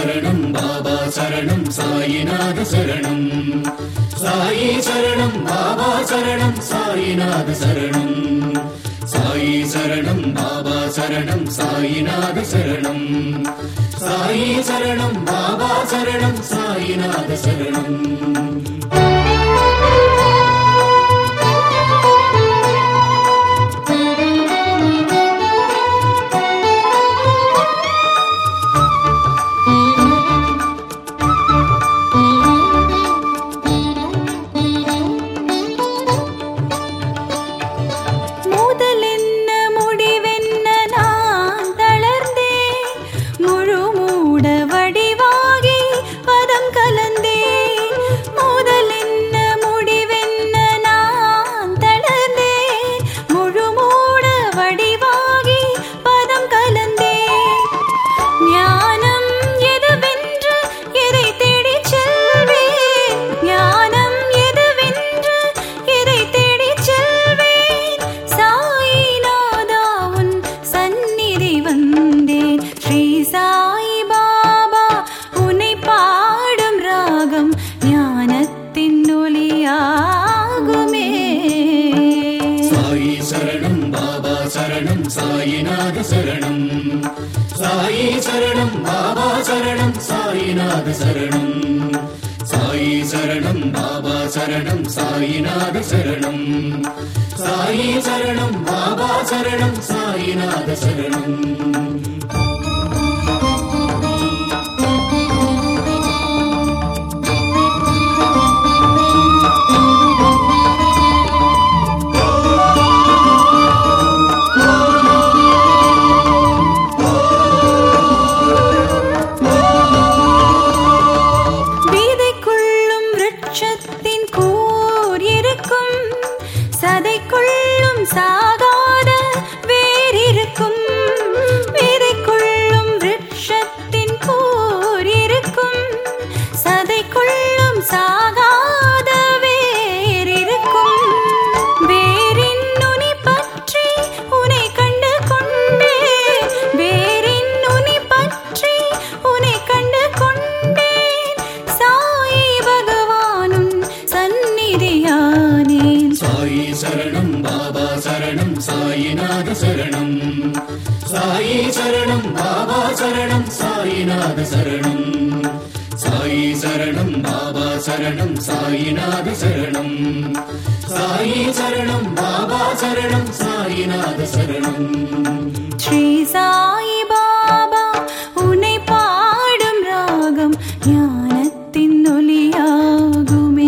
சரணம் பாபா சரணம் சாயிநாத சரணம். சாயி சரணம் பாபா சரணம் சாயிநாத சரணம். சாயி சரணம் பாபா சரணம் சாயிநாத சரணம். சாயி சரணம் பாபா சரணம் சாயிநாத சரணம். சாயிநாத சரணம். சாயி சரணம் பாபா சரணம் சாயிநாத சரணம். சாயி சரணம் பாபா சரணம் சாயிநாத சரணம். சாயி சரணம் பாபா சரணம் சாயிநாத சரணம். சதைக்குள்ளும் சாகாத வேரிருக்கும். விதைக்குள்ளும் விருட்சத்தின் கூர் இருக்கும். சதைக்குள்ளும் சாகாத வேரிருக்கும். வேரின் நுனி பற்றி உன்னை கண்டு கொண்டேன். வேரின் நுனி பற்றி உன்னை கண்டு கொண்டேன். சாயி பகவானும் சந்நிதியானேன். சாயி சரணம் பாபா சரணம் சாயிநாத சரணம். சாயி சரணம் பாபா சரணம் சாயிநாத சரணம். சாயி சரணம் பாபா சரணம் சாயிநாத சரணம். சாயி சரணம் பாபா சரணம் சாயிநாத சரணம். ஸ்ரீ சாயி பாபா உன்னை பாடும் ராகம் ஞானத்தின் ஒலியாகுமே.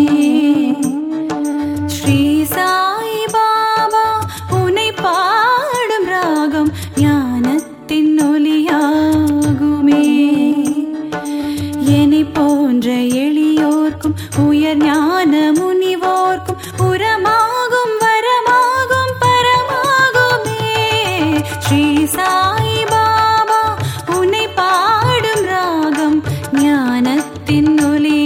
ஸ்ரீ சாயி பாபா உன்னை பாடும் ராகம் ஞானத்தின் ஒலியாகுமே. என்னை போன்ற எளியோர்க்கும் உயர் ஞான முனிவோர்க்கும் உரமாகும் வரமாகும் பரமாகுமே. ஸ்ரீ சாயி பாபா உன்னை பாடும் ராகம் ஞானத்தின் ஒலி